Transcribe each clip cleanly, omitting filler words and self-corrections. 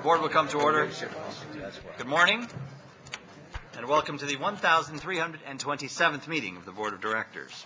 Board will come to order. Good morning, and welcome to the 1,327th meeting of the Board of Directors.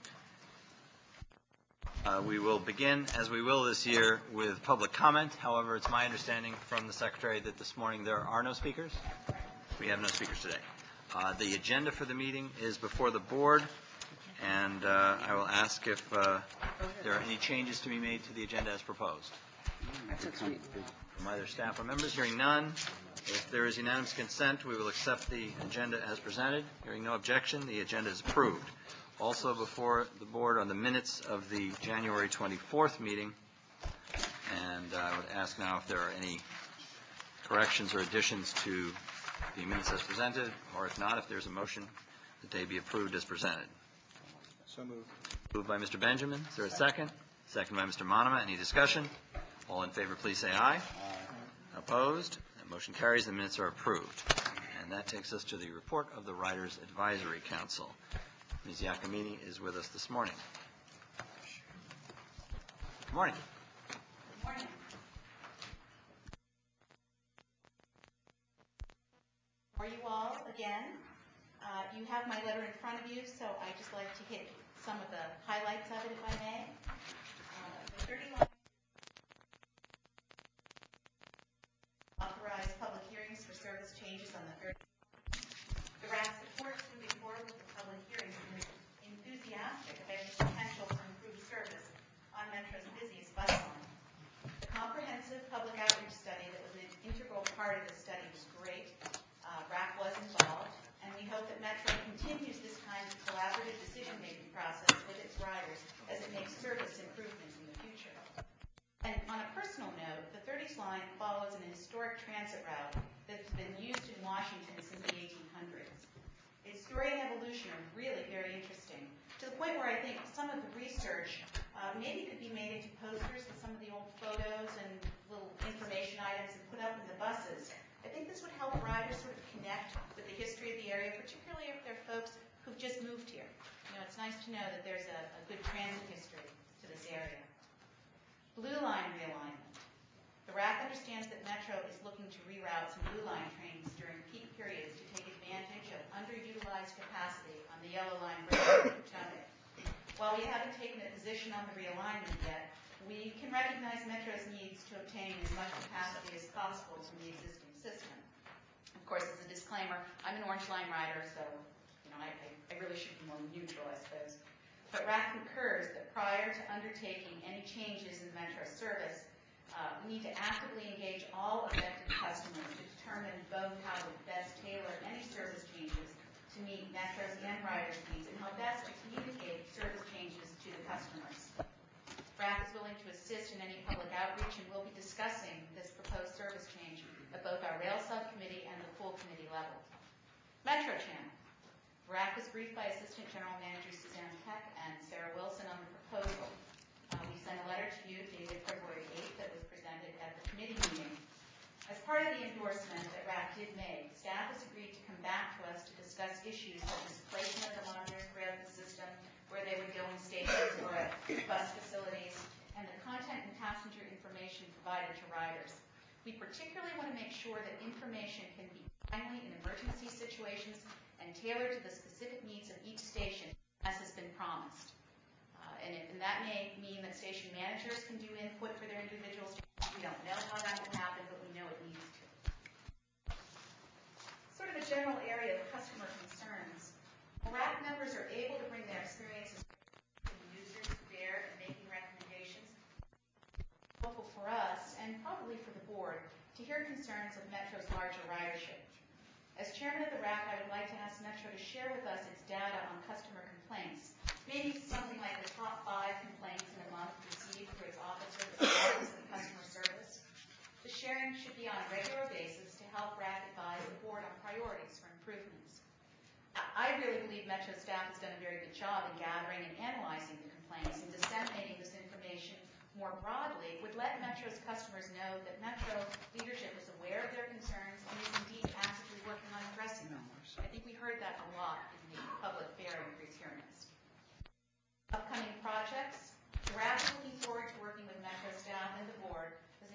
We will begin, as we will this year, with public comment. However, it's my understanding from the Secretary that this morning there are no speakers. We have no speakers today. The agenda for the meeting is before the Board, and I will ask if there are any changes to be made to the agenda as proposed. From either staff or members. Hearing none, if there is unanimous consent, we will accept the agenda as presented. Hearing no objection, the agenda is approved. Also before the Board are the minutes of the January 24th meeting, and I would ask now if there are any corrections or additions to the minutes as presented, or if not, if there's a motion that they be approved as presented. So moved. Moved by Mr. Benjamin. Is there a second? Second by Mr. Monoma. Any discussion? All in favor, please say aye. Aye. Opposed? That motion carries. The minutes are approved. And that takes us to the report of the Riders Advisory Council. Ms. Giacomini is with us this morning. Good morning. Good morning. For you all, again, you have my letter in front of you, so I'd just like to hit some of the highlights of it, if I may. The 30 authorized public hearings for service changes on the 30. The RAC supports moving forward with the public hearings and is enthusiastic of any potential for improved service on Metro's busiest bus line. The comprehensive public outreach study that was an integral part of the study was great. RAC was involved, and we hope that Metro continues this kind of collaborative decision-making process with its riders as it makes service improvements in the future. And on a personal note, the 30s line follows an historic transit route that's been used in Washington since the 1800s. Its story and evolution are really very interesting, to the point where I think some of the research maybe could be made into posters with some of the old photos and little information items and put up in the buses. I think this would help riders sort of connect with the history of the area, particularly if they're folks who've just moved here. You know, it's nice to know that there's a good transit history to this area. Blue Line realignment. The RAC understands that Metro is looking to reroute some Blue Line trains during peak periods to take advantage of underutilized capacity on the Yellow Line bridge in Potomac. While we haven't taken a position on the realignment yet, we can recognize Metro's needs to obtain as much capacity as possible from the existing system. Of course, as a disclaimer, I'm an Orange Line rider, so I really should be more neutral, I suppose. But RAC concurs that prior to undertaking any changes in Metro service, we need to actively engage all affected customers to determine both how to best tailor any service changes to meet Metro's and riders' needs and how best to communicate service changes to the customers. RAC is willing to assist in any public outreach, and we'll be discussing this proposed service change at both our rail subcommittee and the full committee level. Metro Channel. RAC was briefed by Assistant General Manager Suzanne Peck and Sarah Wilson on the proposal. We sent a letter to you dated February 8th that was presented at the committee meeting. As part of the endorsement that RAC did make, staff has agreed to come back to us to discuss issues such as placement of the monitors throughout the system, where they would go in stations or at bus facilities, and the content and passenger information provided to riders. We particularly want to make sure that information can be timely in emergency situations and tailored to the specific needs of each station, as has been promised. And that may mean that station managers can do input for their individual stations. We don't know how that will happen, but we know it needs to. Sort of a general area of customer concerns. RAC members are able to bring their experiences to users to bear and making recommendations. Helpful for us, and probably for the board, to hear concerns of Metro's larger ridership. As chairman of the RAC, I would like to ask Metro to share with us its data on customer complaints. Maybe something like the top 5 complaints in a month received through its office of customer service. The sharing should be on a regular basis to help RAC advise the board on priorities for improvements. I really believe Metro staff has done a very good job in gathering and analyzing the complaints, and disseminating this information more broadly would let Metro's customers know that Metro leadership is aware of their concerns and is indeed actively working on addressing them. I think we heard that a lot in the public fare increase hearings. Upcoming projects. The RAC is looking forward to working with Metro staff and the board as they develop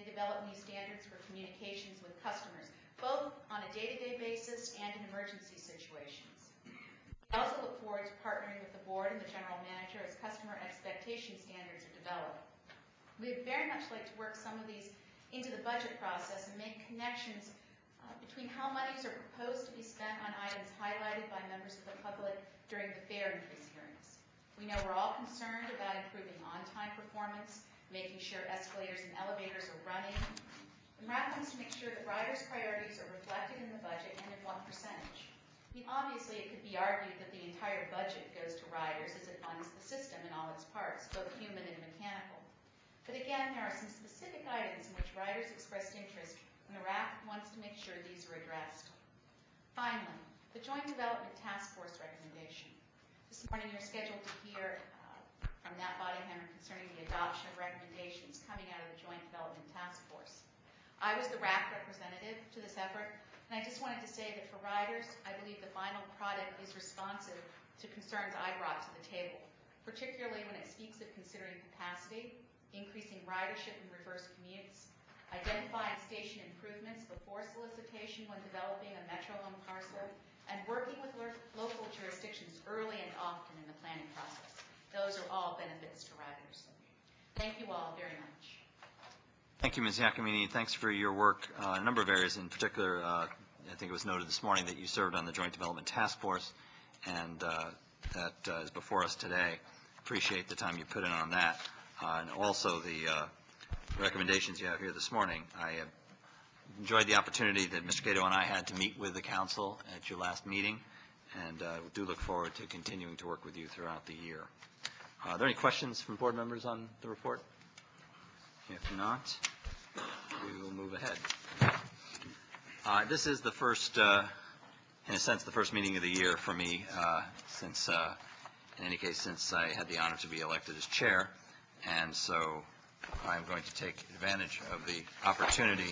develop new standards for communications with customers, both on a day-to-day basis and in emergency situations. We also look forward to partnering with the board and the general manager as customer expectation standards are developed. We would very much like to work some of these into the budget process and make connections between how monies are proposed to be spent on items highlighted by members of the public during the fare increase hearings. We know we're all concerned about improving on-time performance, making sure escalators and elevators are running, and RAP wants to make sure that riders' priorities are reflected in the budget and in what percentage. I mean, obviously, it could be argued that the entire budget goes to riders as it funds the system in all its parts, both human and mechanical. But again, there are some specific items in which riders expressed interest, and the RAP wants to make sure these are addressed. Finally, the Joint Development Task Force recommendation. This morning, you're scheduled to hear from Nat Boddinghammer concerning the adoption of recommendations coming out of the Joint Development Task Force. I was the RAP representative to this effort, and I just wanted to say that for riders, I believe the final product is responsive to concerns I brought to the table, particularly when it speaks of considering capacity, increasing ridership and reverse commutes, identifying station improvements before solicitation when developing a metro-owned parcel, and working with local jurisdictions early and often in the planning process. Those are all benefits to riders. Thank you all very much. Thank you, Ms. Giacomini. Thanks for your work in a number of areas. In particular, I think it was noted this morning that you served on the Joint Development Task Force, and that is before us today. Appreciate the time you put in on that. And also the recommendations you have here this morning. I enjoyed the opportunity that Mr. Cato and I had to meet with the council at your last meeting, and do look forward to continuing to work with you throughout the year. Are there any questions from board members on the report? If not, we will move ahead. This is the first, in a sense, the first meeting of the year for me since, in any case, since I had the honor to be elected as chair. And so I'm going to take advantage of the opportunity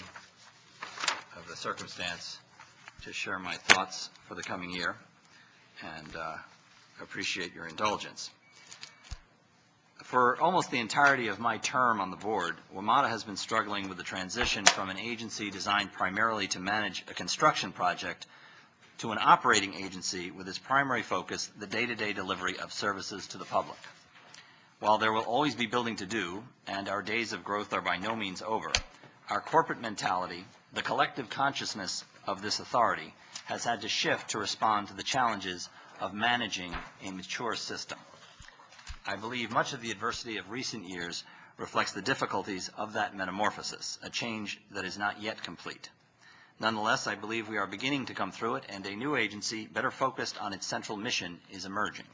of the circumstance to share my thoughts for the coming year, and appreciate your indulgence. For almost the entirety of my term on the board, WMATA has been struggling with the transition from an agency designed primarily to manage a construction project to an operating agency with its primary focus the day-to-day delivery of services to the public. While there will always be building to do, and our days of growth are by no means over, our corporate mentality, the collective consciousness of this authority, has had to shift to respond to the challenges of managing a mature system. I believe much of the adversity of recent years reflects the difficulties of that metamorphosis, a change that is not yet complete. Nonetheless, I believe we are beginning to come through it, and a new agency, better focused on its central mission, is emerging.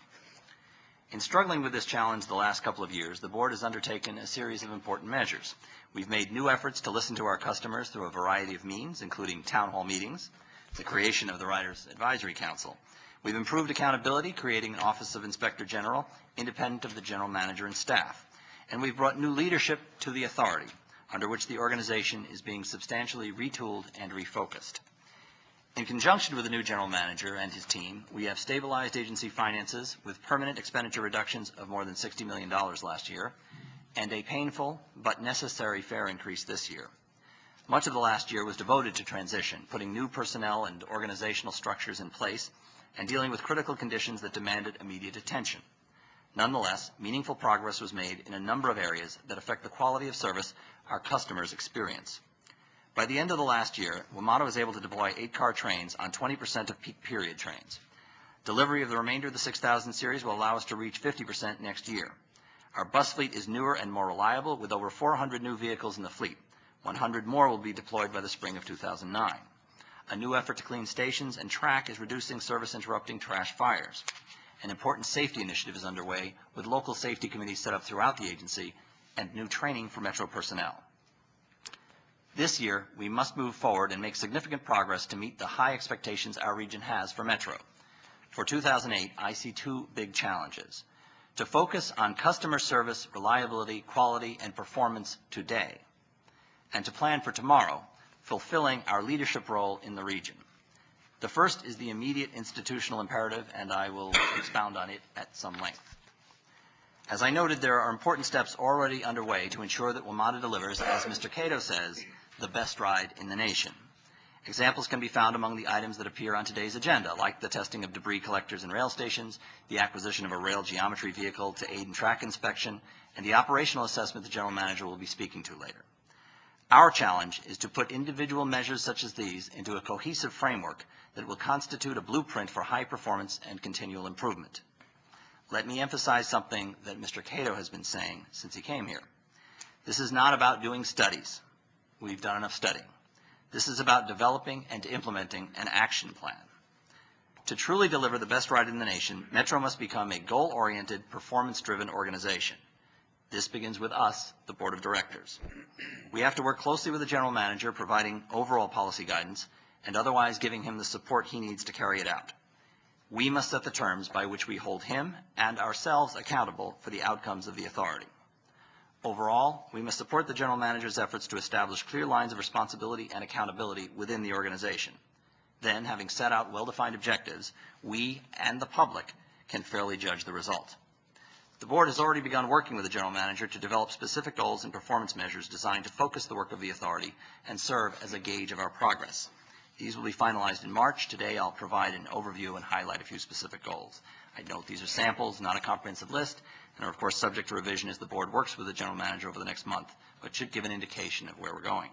In struggling with this challenge the last couple of years, the board has undertaken a series of important measures. We've made new efforts to listen to our customers through a variety of means, including town hall meetings, the creation of the Riders Advisory Council. We've improved accountability, creating an Office of Inspector General, independent of the general manager and staff. And we've brought new leadership to the authority, under which the organization is being substantially retooled and refocused. In conjunction with the new general manager and his team, we have stabilized agency finances with permanent expenditure reductions of more than $60 million last year, and a painful but necessary fare increase this year. Much of the last year was devoted to transition, putting new personnel and organizational structures in place, and dealing with critical conditions that demanded immediate attention. Nonetheless, meaningful progress was made in a number of areas that affect the quality of service our customers experience. By the end of the last year, WMATA was able to deploy 8-car trains on 20% of peak period trains. Delivery of the remainder of the 6000 series will allow us to reach 50% next year. Our bus fleet is newer and more reliable, with over 400 new vehicles in the fleet. 100 more will be deployed by the spring of 2009. A new effort to clean stations and track is reducing service-interrupting trash fires. An important safety initiative is underway, with local safety committees set up throughout the agency and new training for Metro personnel. This year, we must move forward and make significant progress to meet the high expectations our region has for Metro. For 2008, I see two big challenges: to focus on customer service, reliability, quality, and performance today, and to plan for tomorrow, fulfilling our leadership role in the region. The first is the immediate institutional imperative, and I will expound on it at some length. As I noted, there are important steps already underway to ensure that WMATA delivers, as Mr. Cato says, the best ride in the nation. Examples can be found among the items that appear on today's agenda, like the testing of debris collectors in rail stations, the acquisition of a rail geometry vehicle to aid in track inspection, and the operational assessment the general manager will be speaking to later. Our challenge is to put individual measures such as these into a cohesive framework that will constitute a blueprint for high performance and continual improvement. Let me emphasize something that Mr. Cato has been saying since he came here. This is not about doing studies. We've done enough studying. This is about developing and implementing an action plan. To truly deliver the best ride in the nation, Metro must become a goal-oriented, performance-driven organization. This begins with us, the Board of Directors. We have to work closely with the General Manager, providing overall policy guidance and otherwise giving him the support he needs to carry it out. We must set the terms by which we hold him and ourselves accountable for the outcomes of the authority. Overall, we must support the General Manager's efforts to establish clear lines of responsibility and accountability within the organization. Then, having set out well-defined objectives, we and the public can fairly judge the result. The Board has already begun working with the General Manager to develop specific goals and performance measures designed to focus the work of the authority and serve as a gauge of our progress. These will be finalized in March. Today, I'll provide an overview and highlight a few specific goals. I note these are samples, not a comprehensive list, and are, of course, subject to revision as the Board works with the General Manager over the next month, but should give an indication of where we're going.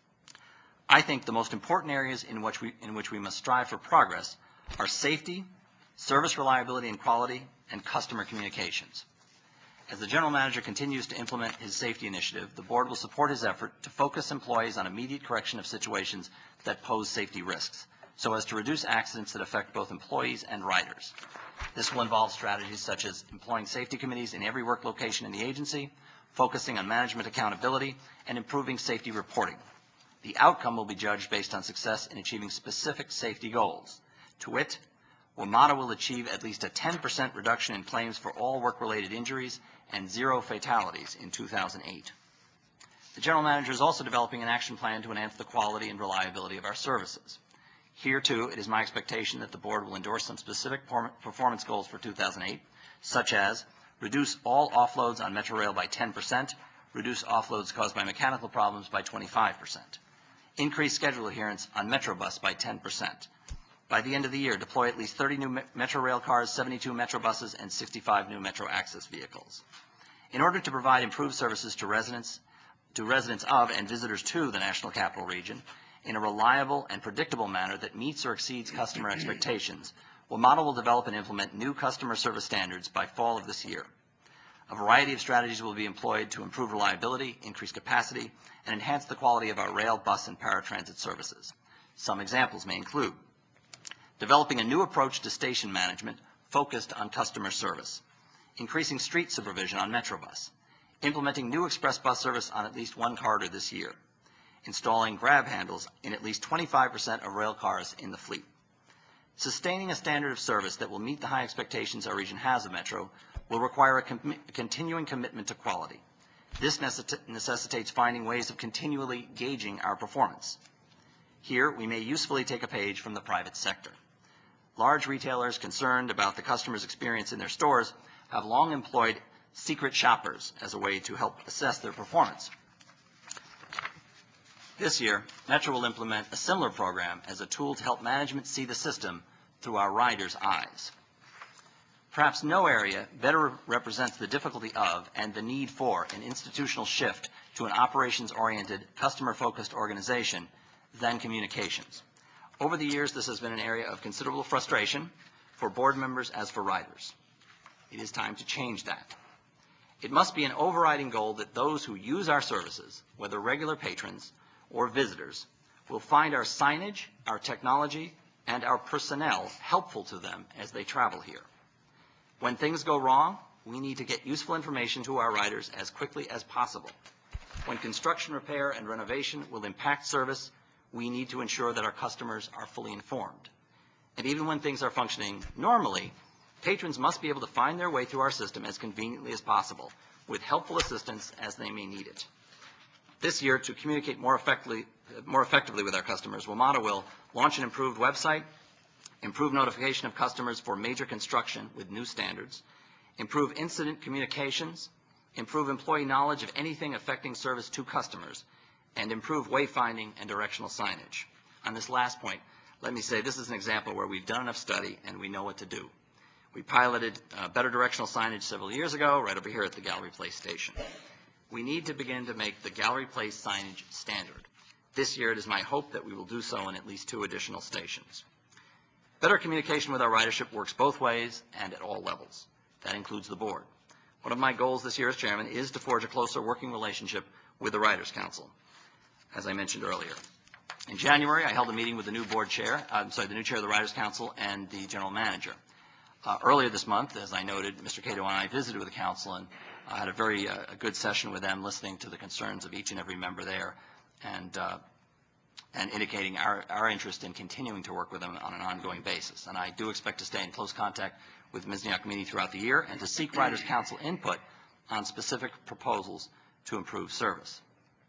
I think the most important areas in which we must strive for progress are safety, service reliability and quality, and customer communications. As the General Manager continues to implement his safety initiative, the Board will support his effort to focus employees on immediate correction of situations that pose safety risks, so as to reduce accidents that affect both employees and riders. This will involve strategies such as employing safety committees in every work location in the agency, focusing on management accountability, and improving safety reporting. The outcome will be judged based on success in achieving specific safety goals. To wit, WMATA will achieve at least a 10% reduction in claims for all work-related injuries and 0 fatalities in 2008. The General Manager is also developing an action plan to enhance the quality and reliability of our services. Here, too, it is my expectation that the Board will endorse some specific performance goals for 2008, such as reduce all offloads on Metrorail by 10%, reduce offloads caused by mechanical problems by 25%, increase schedule adherence on Metrobus by 10%. By the end of the year, deploy at least 30 new Metrorail cars, 72 Metro buses, and 65 new Metro Access vehicles. In order to provide improved services to residents of and visitors to the National Capital Region in a reliable and predictable manner that meets or exceeds customer expectations, WMATA will develop and implement new customer service standards by fall of this year. A variety of strategies will be employed to improve reliability, increase capacity, and enhance the quality of our rail, bus, and paratransit services. Some examples may include developing a new approach to station management focused on customer service, increasing street supervision on Metrobus, implementing new express bus service on at least one corridor this year, installing grab handles in at least 25% of rail cars in the fleet. Sustaining a standard of service that will meet the high expectations our region has of Metro will require a continuing commitment to quality. This necessitates finding ways of continually gauging our performance. Here, we may usefully take a page from the private sector. Large retailers concerned about the customer's experience in their stores have long employed secret shoppers as a way to help assess their performance. This year, Metro will implement a similar program as a tool to help management see the system through our riders' eyes. Perhaps no area better represents the difficulty of and the need for an institutional shift to an operations-oriented, customer-focused organization than communications. Over the years, this has been an area of considerable frustration for board members as for riders. It is time to change that. It must be an overriding goal that those who use our services, whether regular patrons or visitors, will find our signage, our technology, and our personnel helpful to them as they travel here. When things go wrong, we need to get useful information to our riders as quickly as possible. When construction, repair, and renovation will impact service, we need to ensure that our customers are fully informed. And even when things are functioning normally, patrons must be able to find their way through our system as conveniently as possible, with helpful assistance as they may need it. This year, to communicate more effectively with our customers, WMATA will launch an improved website, improve notification of customers for major construction with new standards, improve incident communications, improve employee knowledge of anything affecting service to customers, and improve wayfinding and directional signage. On this last point, let me say this is an example where we've done enough study and we know what to do. We piloted better directional signage several years ago right over here at the Gallery Place station. We need to begin to make the Gallery Place signage standard. This year it is my hope that we will do so in at least 2 additional stations. Better communication with our ridership works both ways and at all levels. That includes the board. One of my goals this year as chairman is to forge a closer working relationship with the Riders Council, as I mentioned earlier. In January, I held a meeting with the new board chair, the new chair of the Riders Council and the general manager. Earlier this month, as I noted, Mr. Cato and I visited with the council and had a very good session with them, listening to the concerns of each and every member there and indicating our interest in continuing to work with them on an ongoing basis. And I do expect to stay in close contact with the Mizniach Committee throughout the year and to seek Riders Council input on specific proposals to improve service.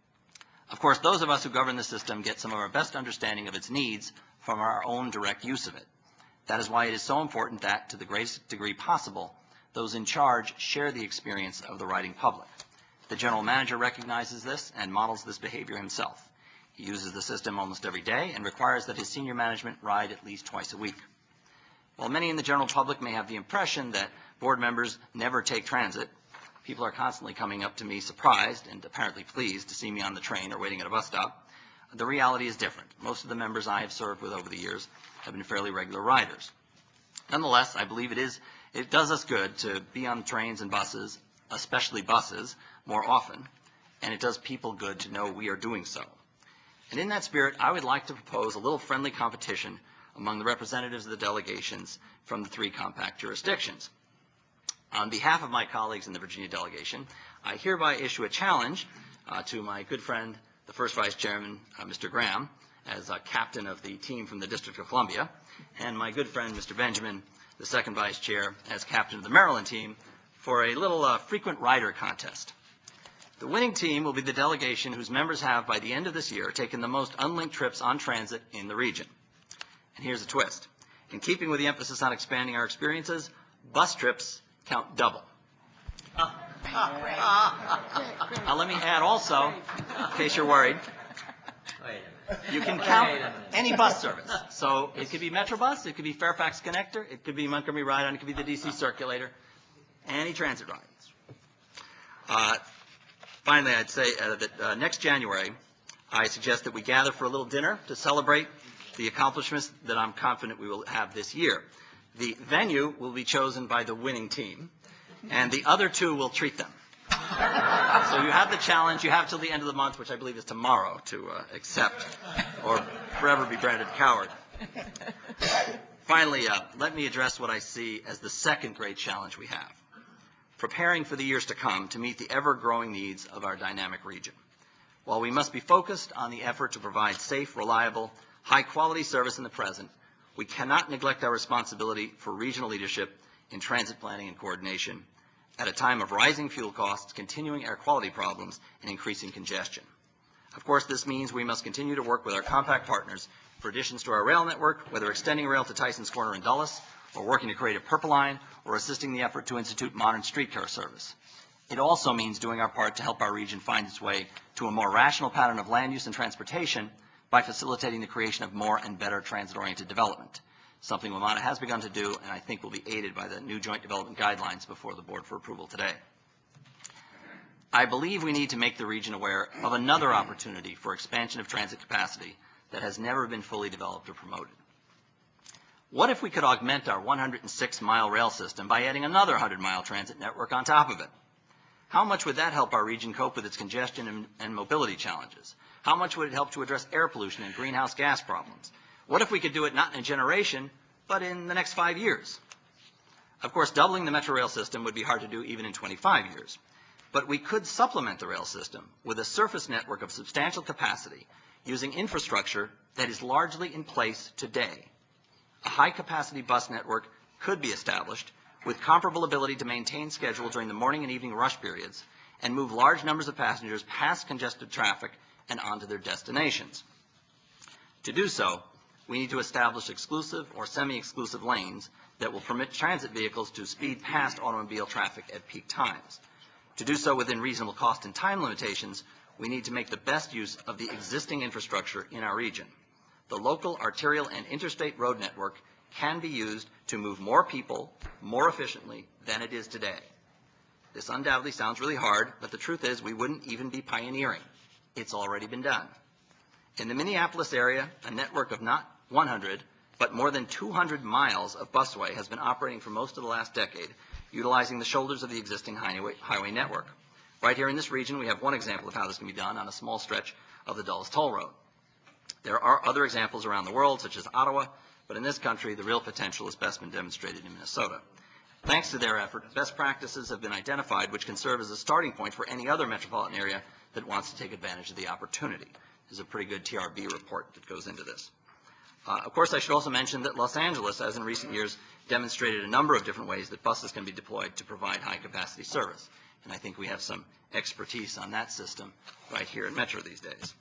Of course, those of us who govern the system get some of our best understanding of its needs from our own direct use of it. That is why it is so important that, to the greatest degree possible, those in charge share the experience of the riding public. The general manager recognizes this and models this behavior himself. He uses the system almost every day and requires that his senior management ride at least twice a week. While many in the general public may have the impression that board members never take transit, people are constantly coming up to me surprised and apparently pleased to see me on the train or waiting at a bus stop. The reality is different. Most of the members I have served with over the years have been fairly regular riders. Nonetheless, I believe it does us good to be on trains and buses, especially buses, more often, and it does people good to know we are doing so. And in that spirit, I would like to propose a little friendly competition among the representatives of the delegations from the 3 compact jurisdictions. On behalf of my colleagues in the Virginia delegation, I hereby issue a challenge to my good friend, the first vice chairman, Mr. Graham, as captain of the team from the District of Columbia, and my good friend, Mr. Benjamin, the second vice chair, as captain of the Maryland team, for a little frequent rider contest. The winning team will be the delegation whose members have, by the end of this year, taken the most unlinked trips on transit in the region. And here's a twist. In keeping with the emphasis on expanding our experiences, bus trips count double. Now let me add also, in case you're worried, you can count any bus service. So it could be Metrobus, it could be Fairfax Connector, it could be Montgomery Ride-On, it could be the DC Circulator, any transit rides. Finally, I'd say that next January, I suggest that we gather for a little dinner to celebrate the accomplishments that I'm confident we will have this year. The venue will be chosen by the winning team, and the other 2 will treat them. So you have the challenge. You have till the end of the month, which I believe is tomorrow, to accept or forever be branded coward. Finally, let me address what I see as the second great challenge we have: preparing for the years to come to meet the ever-growing needs of our dynamic region. While we must be focused on the effort to provide safe, reliable, high-quality service in the present, we cannot neglect our responsibility for regional leadership in transit planning and coordination at a time of rising fuel costs, continuing air quality problems, and increasing congestion. Of course, this means we must continue to work with our compact partners for additions to our rail network, whether extending rail to Tyson's Corner and Dulles, or working to create a Purple Line, or assisting the effort to institute modern streetcar service. It also means doing our part to help our region find its way to a more rational pattern of land use and transportation by facilitating the creation of more and better transit-oriented development, something WMATA has begun to do and I think will be aided by the new joint development guidelines before the board for approval today. I believe we need to make the region aware of another opportunity for expansion of transit capacity that has never been fully developed or promoted. What if we could augment our 106-mile rail system by adding another 100-mile transit network on top of it? How much would that help our region cope with its congestion and mobility challenges? How much would it help to address air pollution and greenhouse gas problems? What if we could do it not in a generation, but in the next 5 years? Of course, doubling the metro rail system would be hard to do even in 25 years. But we could supplement the rail system with a surface network of substantial capacity using infrastructure that is largely in place today. A high-capacity bus network could be established with comparable ability to maintain schedule during the morning and evening rush periods and move large numbers of passengers past congested traffic and onto their destinations. To do so, we need to establish exclusive or semi-exclusive lanes that will permit transit vehicles to speed past automobile traffic at peak times. To do so within reasonable cost and time limitations, we need to make the best use of the existing infrastructure in our region. The local arterial and interstate road network can be used to move more people more efficiently than it is today. This undoubtedly sounds really hard, but the truth is we wouldn't even be pioneering. It's already been done. In the Minneapolis area, a network of not 100, but more than 200 miles of busway has been operating for most of the last decade, utilizing the shoulders of the existing highway network. Right here in this region, we have one example of how this can be done on a small stretch of the Dulles Toll Road. There are other examples around the world, such as Ottawa, but in this country, the real potential has best been demonstrated in Minnesota. Thanks to their effort, best practices have been identified which can serve as a starting point for any other metropolitan area that wants to take advantage of the opportunity. There's a pretty good TRB report that goes into this. Of course, I should also mention that Los Angeles, as in recent years, demonstrated a number of different ways that buses can be deployed to provide high-capacity service. And I think we have some expertise on that system right here at Metro these days.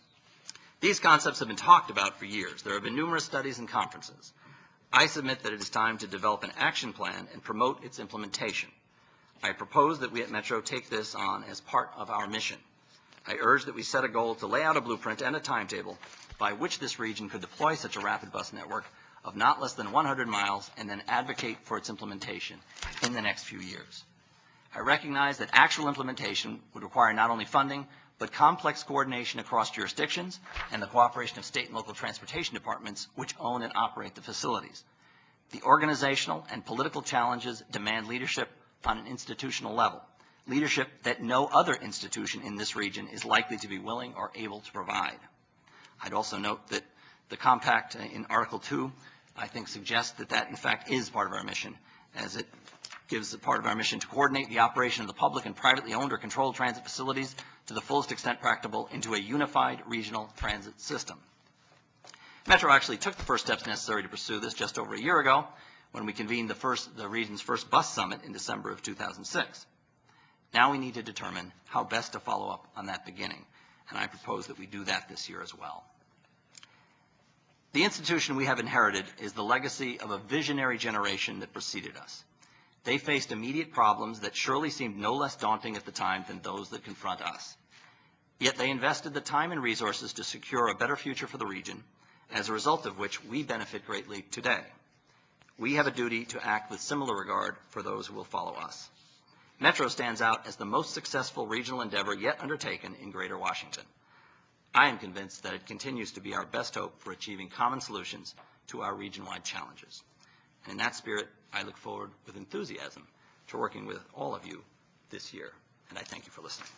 These concepts have been talked about for years. There have been numerous studies and conferences. I submit that it is time to develop an action plan and promote its implementation. I propose that we at Metro take this on as part of our mission. I urge that we set a goal to lay out a blueprint and a timetable by which this region could deploy such a rapid bus network of not less than 100 miles and then advocate for its implementation in the next few years. I recognize that actual implementation would require not only funding, but complex coordination across jurisdictions and the cooperation of state and local transportation departments which own and operate the facilities. The organizational and political challenges demand leadership on an institutional level, leadership that no other institution in this region is likely to be willing or able to provide. I'd also note that the compact in Article 2, I think, suggests that that, in fact, is part of our mission, as it gives a part of our mission to coordinate the operation of the public and privately owned or controlled transit facilities to the fullest extent practicable into a unified regional transit system. Metro actually took the first steps necessary to pursue this just over a year ago when we convened the region's first bus summit in December of 2006. Now we need to determine how best to follow up on that beginning, and I propose that we do that this year as well. The institution we have inherited is the legacy of a visionary generation that preceded us. They faced immediate problems that surely seemed no less daunting at the time than those that confront us. Yet they invested the time and resources to secure a better future for the region, as a result of which we benefit greatly today. We have a duty to act with similar regard for those who will follow us. Metro stands out as the most successful regional endeavor yet undertaken in Greater Washington. I am convinced that it continues to be our best hope for achieving common solutions to our region-wide challenges. And in that spirit, I look forward with enthusiasm to working with all of you this year. And I thank you for listening.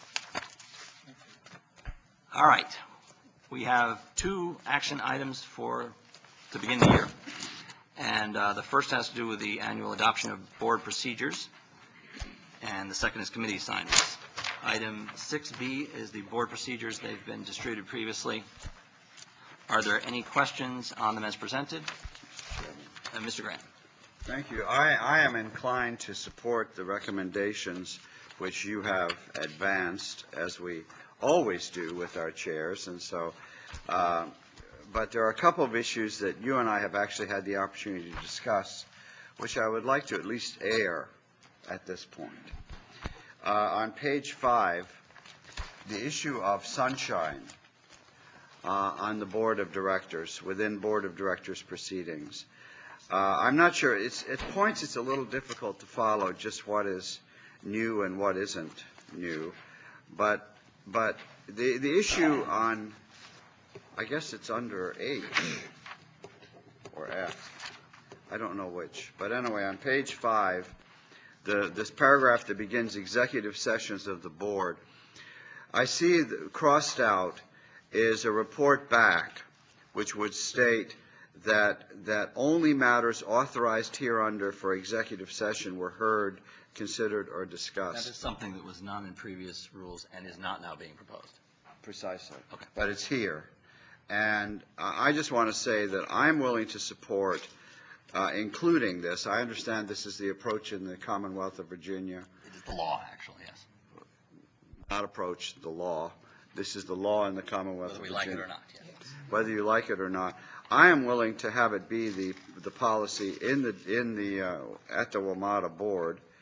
All right. We have two action items to begin the year. And the first has to do with the annual adoption of board procedures. And the second is committee assignments. Item 6B is the board procedures. They've been distributed previously. Are there any questions on them as presented? Mr. Grant. Thank you. I am inclined to support the recommendations which you have advanced, as we always do with our chairs. And so, but there are a couple of issues that you and I have actually had the opportunity to discuss, which I would like to at least air at this point. On page 5, the issue of sunshine on the board of directors, within board of directors proceedings. I'm not sure. At points it's a little difficult to follow just what is new and what isn't new. But the issue on, I guess it's under H or F. I don't know which. But anyway, on page 5, this paragraph that begins executive sessions of the board, I see crossed out is a report back which would state that only matters authorized hereunder for executive session were heard, considered, or discussed. That is something that was none in previous rules and is not now being proposed. Precisely. Okay. But it's here. And I just want to say that I'm willing to support including this. I understand this is the approach in the Commonwealth of Virginia. It is the law, actually, yes. Not approach, the law. This is the law in the Commonwealth of Virginia. Whether we like it or not, yes. Whether you like it or not. I am willing to have it be the policy at the WMATA board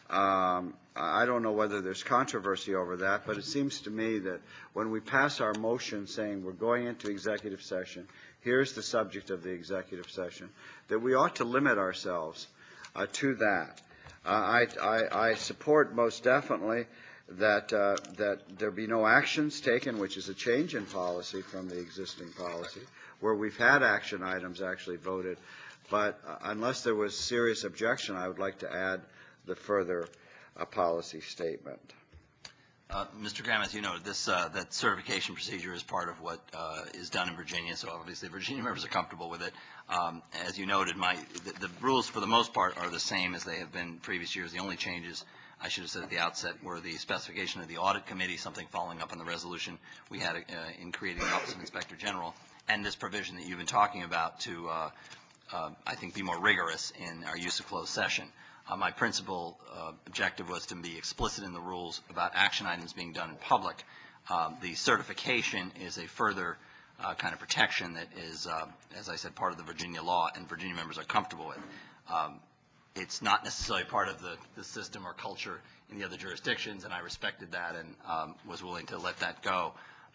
I don't know whether there's controversy over that, but it seems to me that when we pass our motion saying we're going into executive session, here's the subject of the executive session, that we ought to limit ourselves to that. I support most definitely that there be no actions taken, which is a change in policy from the existing policy, where we've had action items actually voted. But unless there was serious objection, I would like to add the further policy statement. Mr. Graham, as you know, that certification procedure is part of what is done in Virginia, so obviously Virginia members are comfortable with it. As you noted, the rules for the most part are the same as they have been previous years. The only changes, I should have said at the outset, were the specification of the audit committee, something following up on the resolution we had in creating the Office of Inspector General, and this provision that you've been talking about to, I think, be more rigorous in our use of closed session. My principal objective was to be explicit in the rules about action items being done in public. The certification is a further kind of protection that is, as I said, part of the Virginia law, and Virginia members are comfortable with. It's not necessarily part of the system or culture in the other jurisdictions, and I respected that and was willing to let that go.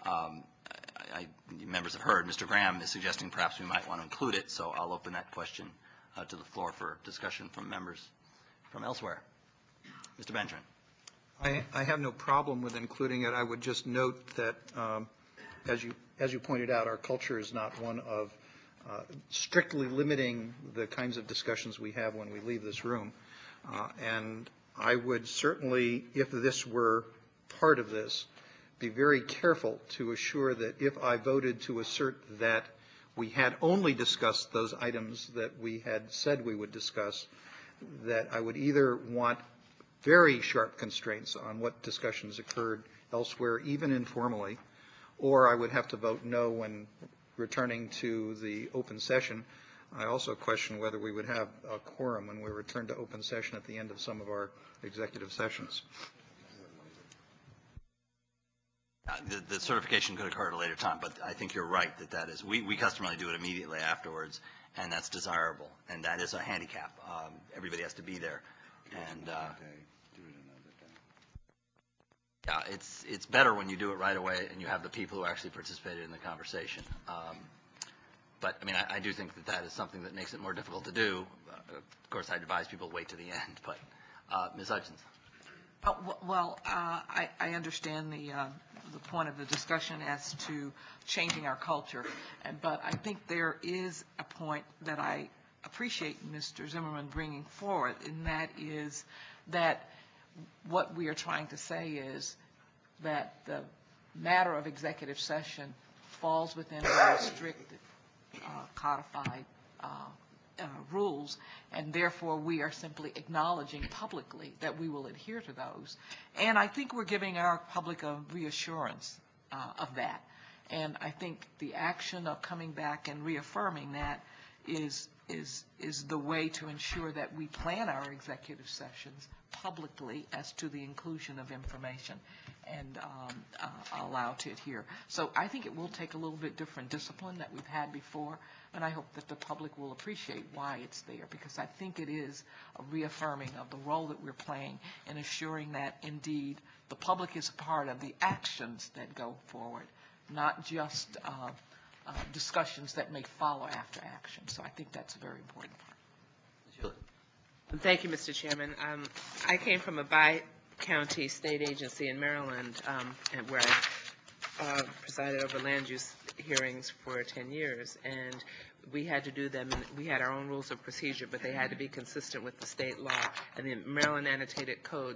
Members have heard Mr. Graham is suggesting perhaps we might want to include it, so I'll open that question to the floor for discussion from members from elsewhere. Mr. Benjamin. I have no problem with including it. I would just note that, as you pointed out, our culture is not one of strictly limiting the kinds of discussions we have when we leave this room. And I would certainly, if this were part of this, be very careful to assure that if I voted to assert that we had only discussed those items that we had said we would discuss, that I would either want very sharp constraints on what discussions occurred elsewhere, even informally, or I would have to vote no when returning to the open session. I also question whether we would have a quorum when we return to open session at the end of some of our executive sessions. The certification could occur at a later time, but I think you're right that is, we customarily do it immediately afterwards, and that's desirable, and that is a handicap. Everybody has to be there, and yeah, it's better when you do it right away and you have the people who actually participated in the conversation. But I mean, I do think that is something that makes it more difficult to do. Of course, I'd advise people to wait to the end, but Ms. Hutchins. Well, I understand the point of the discussion as to changing our culture, but I think there is a point that I appreciate Mr. Zimmerman bringing forward, and that is that what we are trying to say is that the matter of executive session falls within very strict codified rules, and therefore we are simply acknowledging publicly that we will adhere to those. And I think we're giving our public a reassurance of that. And I think the action of coming back and reaffirming that is the way to ensure that we plan our executive sessions publicly as to the inclusion of information and allow to adhere. So I think it will take a little bit different discipline that we've had before, and I hope that the public will appreciate why it's there, because I think it is a reaffirming of the role that we're playing in assuring that indeed the public is a part of the actions that go forward, not just discussions that may follow after action. So I think that's a very important part. Thank you, Mr. Chairman. I came from a bi-county state agency in Maryland, and where I presided over land use hearings for 10 years, and we had to do them, and we had our own rules of procedure, but they had to be consistent with the state law. And the Maryland Annotated Code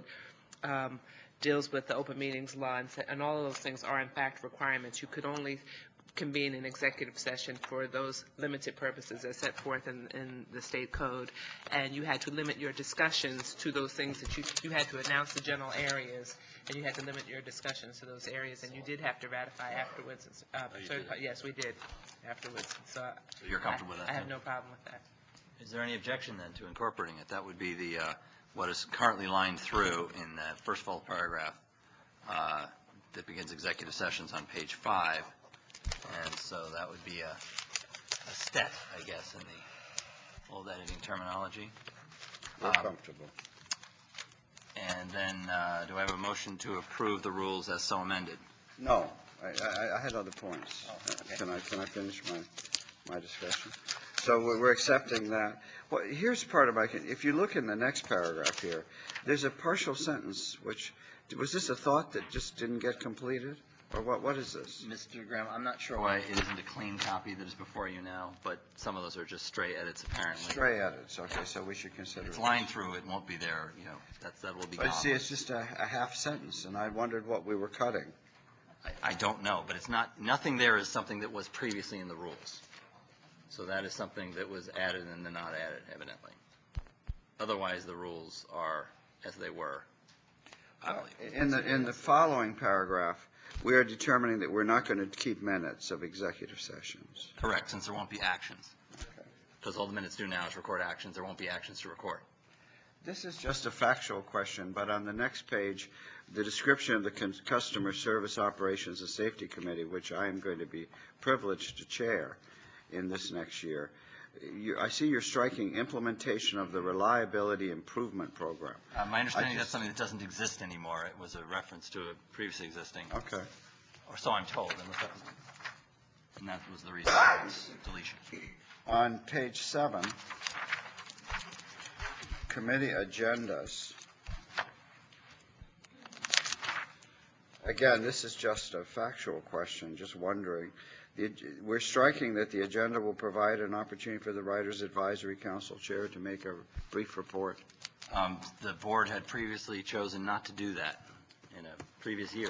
deals with the open meetings law, and all of those things are in fact requirements. You could only convene an executive session for those limited purposes as set forth in the state code, and you had to limit your discussions to those things that you had to announce the general areas, and you had to limit your discussions to those areas, and you did have to ratify afterwards. Yes, we did afterwards. So you're comfortable with that? I have no problem with that. Is there any objection then to incorporating it? That would be the what is currently lined through in the first full paragraph that begins executive sessions on page 5. And so that would be a step, I guess, in the old editing terminology. We're comfortable. And then, do I have a motion to approve the rules as so amended? No, I had other points. okay. Can I finish my discussion? So we're accepting that. Well, here's part of my, if you look in the next paragraph here, there's a partial sentence, which, was this a thought that just didn't get completed? Or what is this? Mr. Graham, I'm not sure why it isn't a clean copy that is before you now, but some of those are just stray edits apparently. Stray edits, okay, so we should consider It's it. lined through, it won't be there, you know, that will be gone. But see, it's just a half sentence, and I wondered what we were cutting. I don't know, but it's not, nothing there is something that was previously in the rules. So that is something that was added and then not added, evidently. Otherwise, the rules are as they were, I believe. In the following paragraph, we are determining that we're not going to keep minutes of executive sessions. Correct, since there won't be actions. Because all the minutes do now is record actions, there won't be actions to record. This is just a factual question, but on the next page, the description of the Customer Service Operations and Safety Committee, which I am going to be privileged to chair in this next year, I see you're striking implementation of the Reliability Improvement Program. My understanding that's something that doesn't exist anymore. It was a reference to a previously existing, Okay. or so I'm told, and that was the reason for its deletion. On page 7, committee agendas. Again, this is just a factual question, just wondering. We're striking that the agenda will provide an opportunity for the Writers Advisory Council Chair to make a brief report. The board had previously chosen not to do that in a previous year.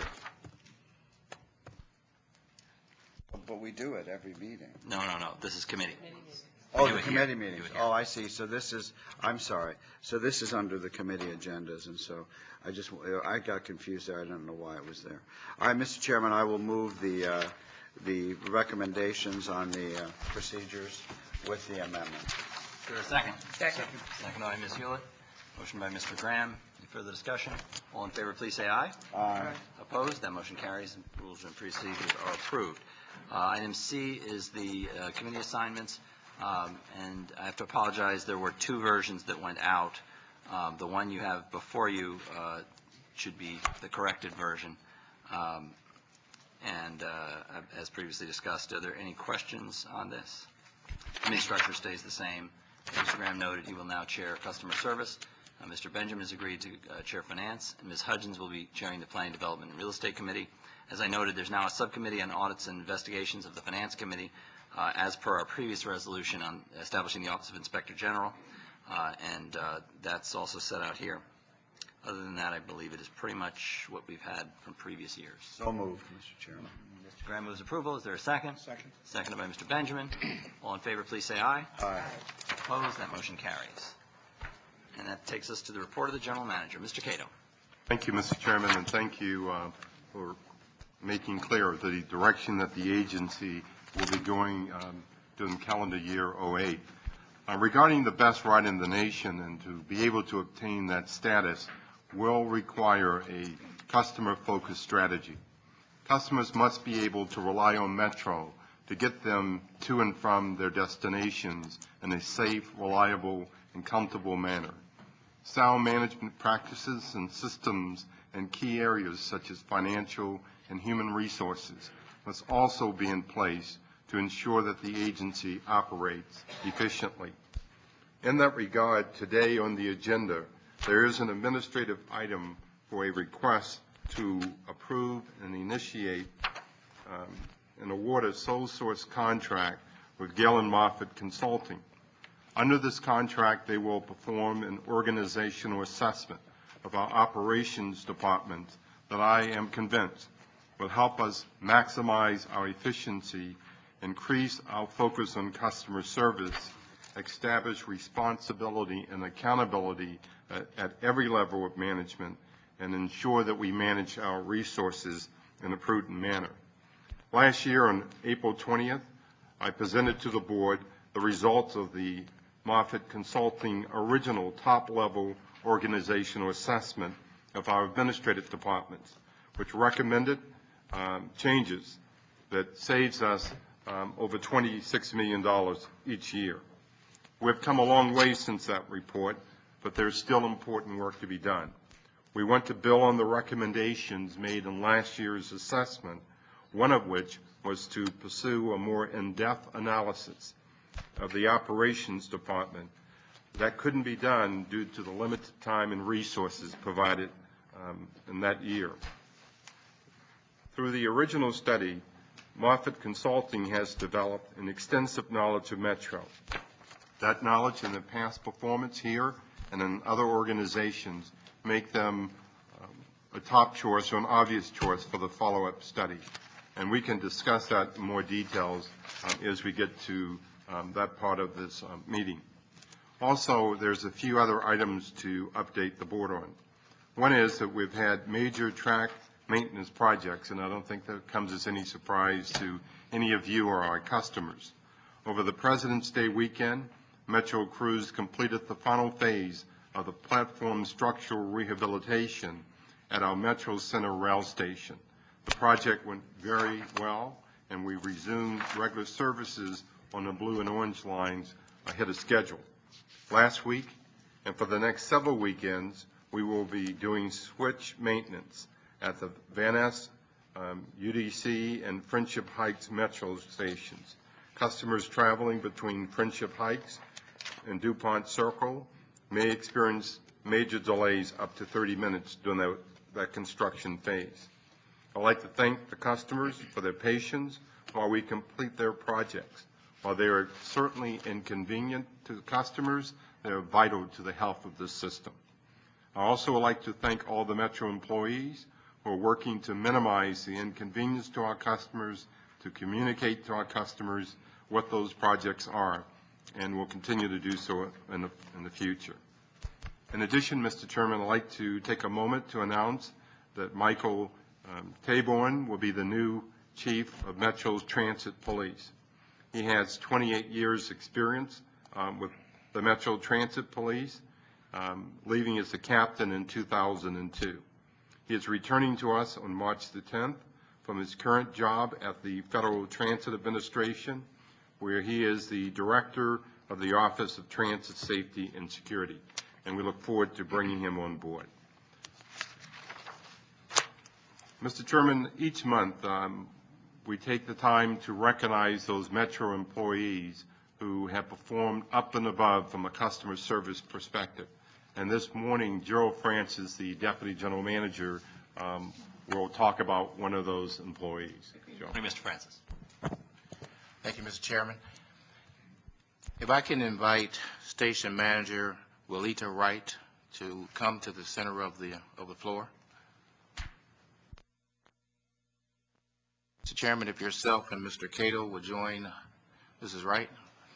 But we do it every meeting. No, this is committee. Oh, do the it here. committee Do meetings. it here. Oh, I see. So this is, I'm sorry. So this is under the committee agendas, and so I got confused there. I don't know why it was there. All right, Mr. Chairman, I will move the recommendations on the procedures with the amendment. Is there a second? Second by Ms. Hewlett. Motion by Mr. Graham. Any further discussion? All in favor, please say aye. Aye. Opposed? That motion carries, and rules and procedures are approved. Item C is the committee assignments, and I have to apologize. There were two versions that went out. The one you have before you should be the corrected version. And as previously discussed, are there any questions on this? Committee structure stays the same. As Mr. Graham noted, he will now chair customer service. Mr. Benjamin has agreed to chair finance, and Ms. Hudgens will be chairing the Planning, Development, and Real Estate Committee. As I noted, there's now a subcommittee on audits and investigations of the Finance Committee, as per our previous resolution on establishing the Office of Inspector General, and that's also set out here. Other than that, I believe it is pretty much what we've had from previous years. So moved, Mr. Chairman. Mr. Graham moves approval. Is there a second? Second. Seconded by Mr. Benjamin. All in favor, please say aye. Aye. Opposed? That motion carries. And that takes us to the report of the General Manager. Mr. Cato. Thank you, Mr. Chairman, and thank you for making clear the direction that the agency will be going during calendar year 08. Regarding the best right in the nation, and to be able to obtain that status will require a customer-focused strategy. Customers must be able to rely on Metro to get them to and from their destinations in a safe, reliable, and comfortable manner. Sound management practices and systems in key areas such as financial and human resources must also be in place to ensure that the agency operates efficiently. In that regard, today on the agenda, there is an administrative item for a request to approve and initiate an award of sole source contract with Galen Moffitt Consulting. Under this contract, they will perform an organizational assessment of our operations department that I am convinced will help us maximize our efficiency, increase our focus on customer service, establish responsibility and accountability at every level of management, and ensure that we manage our resources in a prudent manner. Last year, on April 20th, I presented to the board the results of the Moffitt Consulting original top-level organizational assessment of our administrative departments, which recommended changes that saves us over $26 million each year. We've come a long way since that report, but there's still important work to be done. We want to build on the recommendations made in last year's assessment, one of which was to pursue a more in-depth analysis of the operations department. That couldn't be done due to the limited time and resources provided in that year. Through the original study, Moffitt Consulting has developed an extensive knowledge of Metro. That knowledge and the past performance here and in other organizations make them a top choice or an obvious choice for the follow-up study. And we can discuss that in more details as we get to that part of this meeting. Also, there's a few other items to update the board on. One is that we've had major track maintenance projects, and I don't think that comes as any surprise to any of you or our customers. Over the President's Day weekend, Metro Crews completed the final phase of the platform structural rehabilitation at our Metro Center rail station. The project went very well, and we resumed regular services on the blue and orange lines ahead of schedule. Last week, and for the next several weekends, we will be doing switch maintenance at the Van Ness, UDC, and Friendship Heights Metro stations. Customers traveling between Friendship Heights and DuPont Circle may experience major delays up to 30 minutes during that construction phase. I'd like to thank the customers for their patience while we complete their projects. While they are certainly inconvenient to the customers, they are vital to the health of this system. I also would like to thank all the Metro employees who are working to minimize the inconvenience to our customers, to communicate to our customers what those projects are, and will continue to do so in the future. In addition, Mr. Chairman, I'd like to take a moment to announce that Michael Taborn will be the new Chief of Metro's Transit Police. He has 28 years experience with the Metro Transit Police, leaving as a captain in 2002. He is returning to us on March the 10th from his current job at the Federal Transit Administration, where he is the Director of the Office of Transit Safety and Security, and we look forward to bringing him on board. Mr. Chairman, each month we take the time to recognize those Metro employees who have performed up and above from a customer service perspective. And this morning, Gerald Francis, the Deputy General Manager, will talk about one of those employees. Mr. Francis. Thank you, Mr. Chairman. If I can invite Station Manager Willita Wright to come to the center of the floor. Mr. Chairman, if yourself and Mr. Cato would join Mrs. Wright.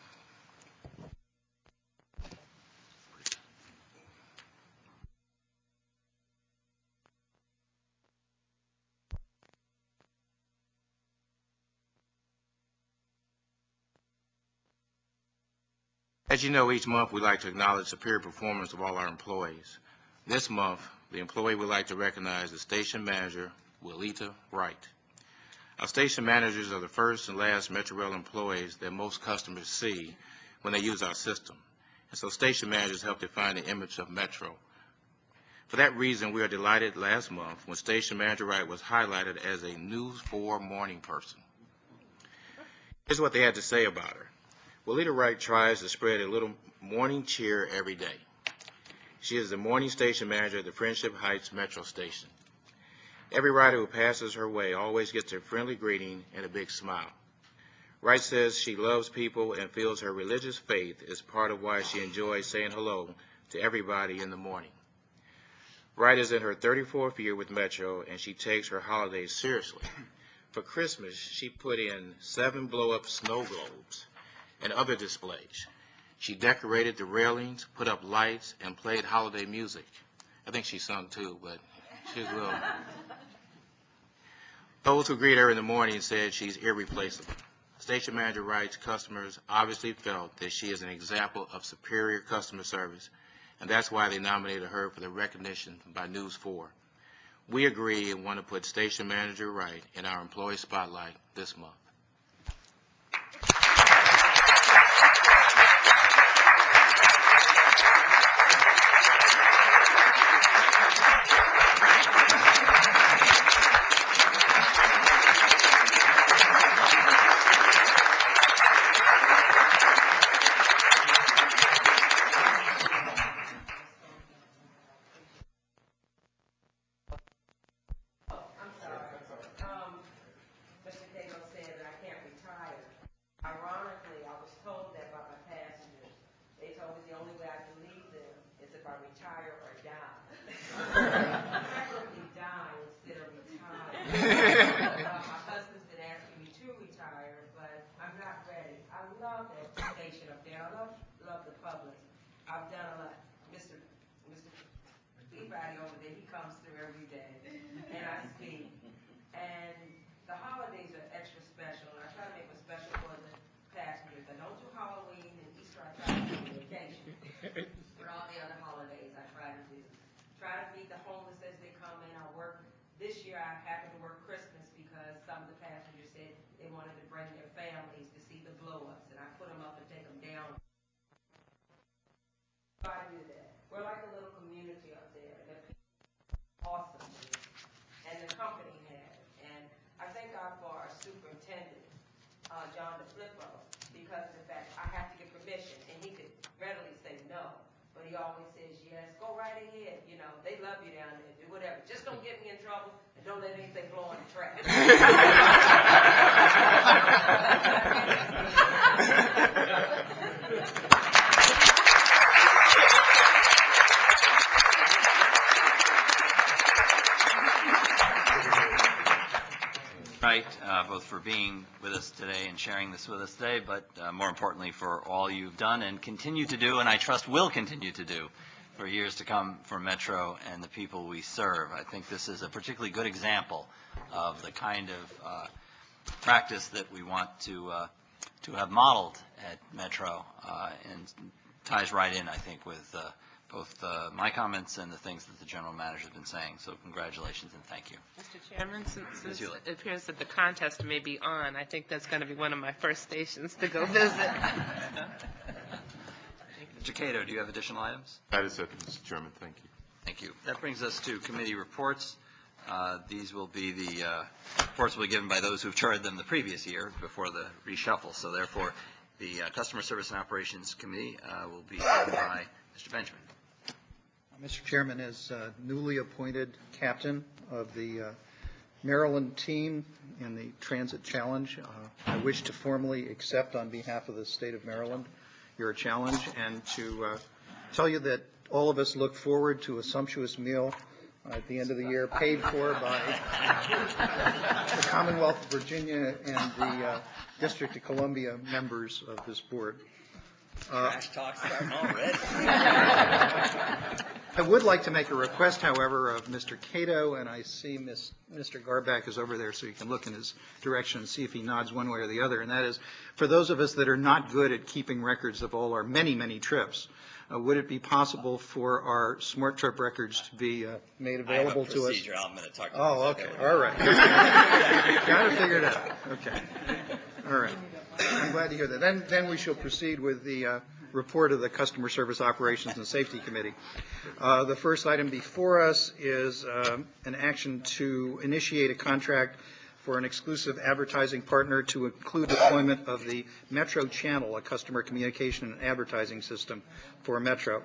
As you know, each month we like to acknowledge superior performance of all our employees. This month, the employee we'd like to recognize is Station Manager Willita Wright. Our station managers are the first and last Metro Rail employees that most customers see when they use our system. And so station managers help define the image of Metro. For that reason, we are delighted last month when Station Manager Wright was highlighted as a News 4 morning person. Here's what they had to say about her. Willita Wright tries to spread a little morning cheer every day. She is the morning station manager at the Friendship Heights Metro Station. Every rider who passes her way always gets a friendly greeting and a big smile. Wright says she loves people and feels her religious faith is part of why she enjoys saying hello to everybody in the morning. Wright is in her 34th year with Metro, and she takes her holidays seriously. For Christmas, she put in 7 blow-up snow globes and other displays. She decorated the railings, put up lights, and played holiday music. I think she sung too, but she's a little. Those who greet her in the morning said she's irreplaceable. Station Manager Wright's customers obviously felt that she is an example of superior customer service, and that's why they nominated her for the recognition by News 4. We agree and want to put Station Manager Wright in our employee spotlight this month. information up there. I love the public. I've done a lot. Mr. Everybody over there, he comes through every day, and I speak. And the holidays are extra special, and I try to make it special for the passengers. I don't do Halloween and Easter. I try to do vacation. But all the other holidays, I try to feed the homeless as they come in. I work. This year, I happened to work Christmas because some of the passengers said they wanted to bring their families to see the blow-ups, and I put them up and take them down. Try to do that. We're like a little community up there. The people are awesome, and the company has. And I thank God for our superintendent, John DeFlippo, because of the fact I have to get permission, and he could readily say no, but he always says yes. Go right ahead. You know, they love you down there. Do whatever. Just don't get me in trouble, and don't let anything blow on the track. Right, both for being with us today and sharing this with us today, but more importantly for all you've done and continue to do, and I trust will continue to do for years to come for Metro and the people we serve. I think this is a particularly good example of the kind of practice that we want to have modeled at Metro, and ties right in, I think, with both my comments and the things that the general manager has been saying. So congratulations and thank you. Mr. Chairman, since it appears that the contest may be on, I think that's going to be one of my first stations to go visit. Mr. Cato, do you have additional items? That is it, Mr. Chairman. Thank you. Thank you. That brings us to committee reports. These will be the reports will be given by those who've chaired them the previous year before the reshuffle. So therefore, the Customer Service and Operations Committee will be given by Mr. Benjamin. Mr. Chairman, as newly appointed captain of the Maryland team in the Transit Challenge, I wish to formally accept on behalf of the state of Maryland your challenge and to tell you that all of us look forward to a sumptuous meal at the end of the year paid for by the Commonwealth of Virginia and the District of Columbia members of this board. Trash talk starting already. I would like to make a request, however, of Mr. Cato, and I see Mr. Garback is over there, so you can look in his direction and see if he nods one way or the other, and that is, for those of us that are not good at keeping records of all our many, many trips, would it be possible for our Smart Trip records to be made available to us? I have a procedure. I'm going to talk to you. Oh, okay. All right. Got to figure it out. Okay. All right. I'm glad to hear that. Then we shall proceed with the report of the Customer Service Operations and Safety Committee. The first item before us is an action to initiate a contract for an exclusive advertising partner to include deployment of the Metro Channel, a customer communication and advertising system for Metro.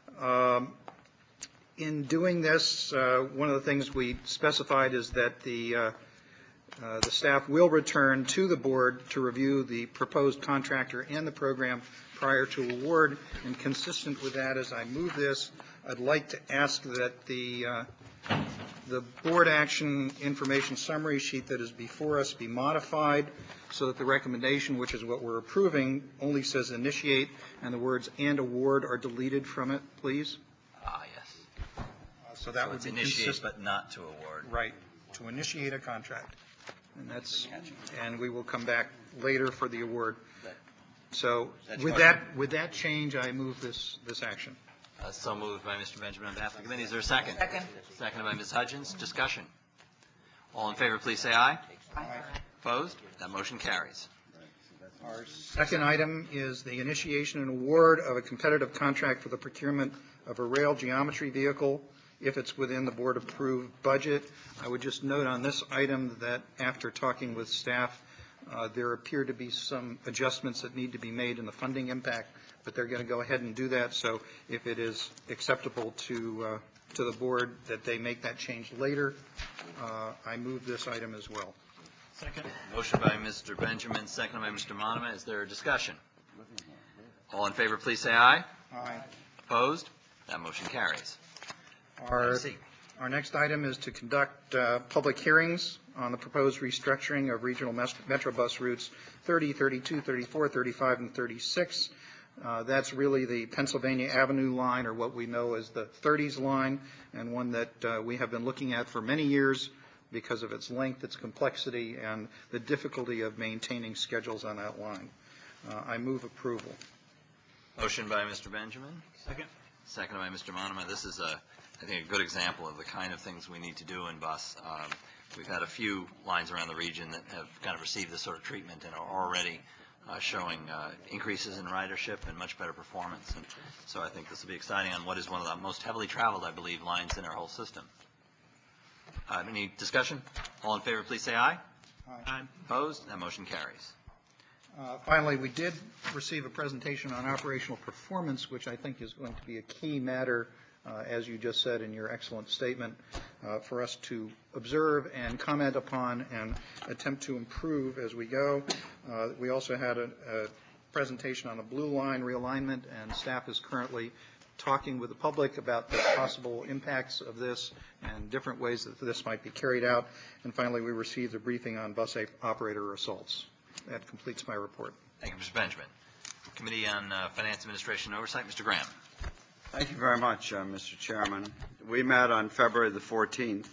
In doing this, one of the things we specified is that the staff will return to the board to review the proposed contractor and the program prior to award. And consistent with that, as I move this, I'd like to ask that the board action information summary sheet that is before us be modified so that the recommendation, which is what we're approving, only says initiate, and the words and award are deleted from it, please. Yes. So that would it's be initiate, consistent. but not to award. Right, to initiate a contract. And we will come back later for the award. So with that change, I move this action. So moved by Mr. Benjamin on behalf of the committee. Is there a second? Second. Seconded by Ms. Hudgens. Discussion. All in favor, please say aye. Aye. Opposed? That motion carries. Our second item is the initiation and award of a competitive contract for the procurement of a rail geometry vehicle if it's within the board-approved budget. I would just note on this item that after talking with staff, there appear to be some adjustments that need to be made in the funding impact, but they're going to go ahead and do that. So if it is acceptable to the board that they make that change later, I move this item as well. Second. Motion by Mr. Benjamin, seconded by Mr. Monema. Is there a discussion? All in favor, please say aye. Aye. Opposed? That motion carries. Our next item is to conduct public hearings on the proposed restructuring of regional Metro bus routes 30, 32, 34, 35, and 36. That's really the Pennsylvania Avenue line, or what we know as the 30s line, and one that we have been looking at for many years because of its length, its complexity, and the difficulty of maintaining schedules on that line. I move approval. Motion by Mr. Benjamin. Second. Seconded by Mr. Monoman. This is, I think, a good example of the kind of things we need to do in bus. We've had a few lines around the region that have kind of received this sort of treatment and are already showing increases in ridership and much better performance. And so I think this will be exciting on what is one of the most heavily traveled, I believe, lines in our whole system. Any discussion? All in favor, please say aye. Aye. Opposed? That motion carries. Finally, we did receive a presentation on operational performance, which I think is going to be a key matter, as you just said in your excellent statement, for us to observe and comment upon and attempt to improve as we go. We also had a presentation on a blue line realignment, and staff is currently talking with the public about the possible impacts of this and different ways that this might be carried out. And finally, we received a briefing on bus operator assaults. That completes my report. Thank you, Mr. Benjamin. Committee on Finance, Administration, and Oversight, Mr. Graham. Thank you very much, Mr. Chairman. We met on February the 14th,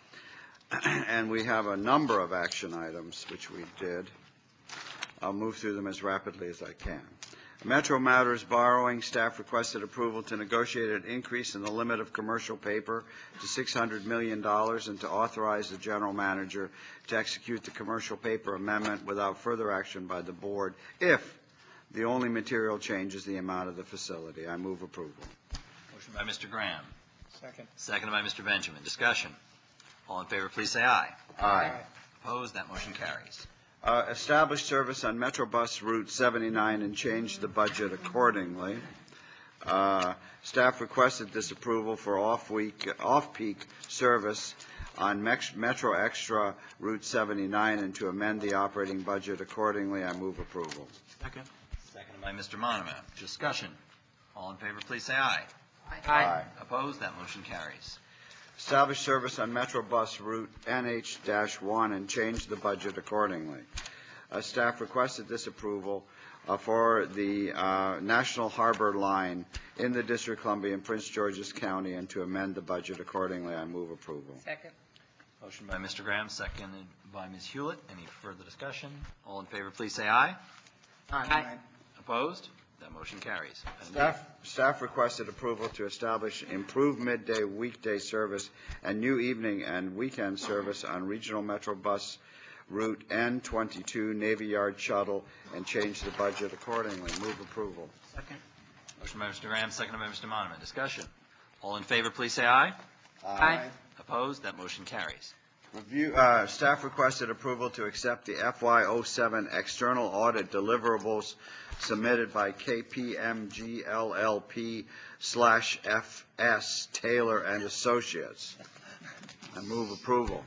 and we have a number of action items which we did. I'll move through them as rapidly as I can. Metro Matters borrowing, staff requested approval to negotiate an increase in the limit of commercial paper to $600 million and to authorize the general manager to execute the commercial paper amendment without further action by the board if the only material change is the amount of the facility. I move approval. Motion by Mr. Graham. Second. Seconded by Mr. Benjamin. Discussion. All in favor, please say aye. Aye. Opposed? That motion carries. Establish service on Metrobus Route 79 and change the budget accordingly. Staff requested this approval for off-peak service on Metro Extra Route 79 and to amend the operating budget accordingly. I move approval. Second. Seconded by Mr. Monoman. Discussion. All in favor, please say aye. Aye. Opposed? That motion carries. Establish service on Metrobus Route NH-1 and change the budget accordingly. Staff requested this approval for the National Harbor Line in the District of Columbia and Prince George's County and to amend the budget accordingly. I move approval. Second. Motion by Mr. Graham, seconded by Ms. Hewlett. Any further discussion? All in favor, please say aye. Aye. Opposed? That motion carries. Staff requested approval to establish improved midday weekday service and new evening and weekend service on regional Metro bus route N22 Navy Yard shuttle and change the budget accordingly. Move approval. Second. Motion by Mr. Graham, seconded by Mr. Monoman. Discussion. All in favor, please say aye. Aye. Opposed? That motion carries. Staff requested approval to accept the FY07 external audit deliverables submitted by KPMG LLP/FS Taylor and Associates. I move approval.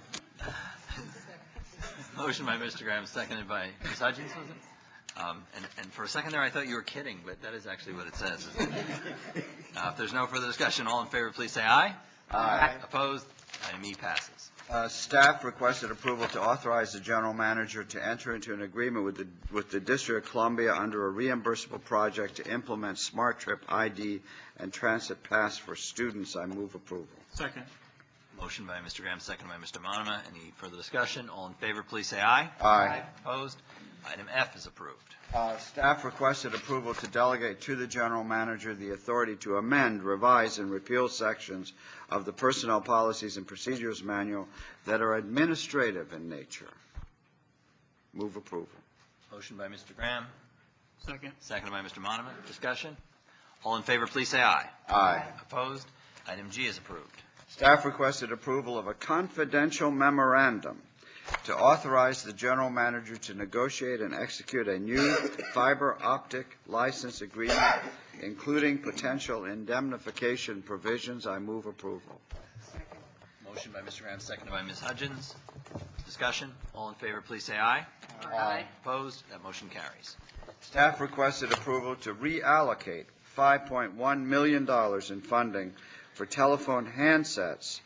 Motion by Mr. Graham, seconded by Ms. Hudgens, was it? And for a second there, I thought you were kidding, but that is actually what it says. If there's no further discussion, all in favor, please say aye. Aye. Opposed? Item E passes. Staff requested approval to authorize the general manager to enter into an agreement with the District of Columbia under a reimbursable project to implement Smart Trip ID and Transit Pass for students. I move approval. Second. Motion by Mr. Graham, seconded by Mr. Monoman. Any further discussion? All in favor, please say aye. Aye. Opposed? Item F is approved. Staff requested approval to delegate to the general manager the authority to amend, revise, and repeal sections of the Personnel Policies and Procedures Manual that are administrative in nature. Move approval. Motion by Mr. Graham. Second. Seconded by Mr. Monoman. Discussion? All in favor, please say aye. Aye. Opposed? Item G is approved. Staff requested approval of a confidential memorandum to authorize the general manager to negotiate and execute a new fiber optic license agreement, including potential indemnification provisions. I move approval. Motion by Mr. Graham, seconded by Ms. Hudgens. Discussion? All in favor, please say aye. Aye. Opposed? That motion carries. Staff requested approval to reallocate $5.1 million in funding for telephone handsets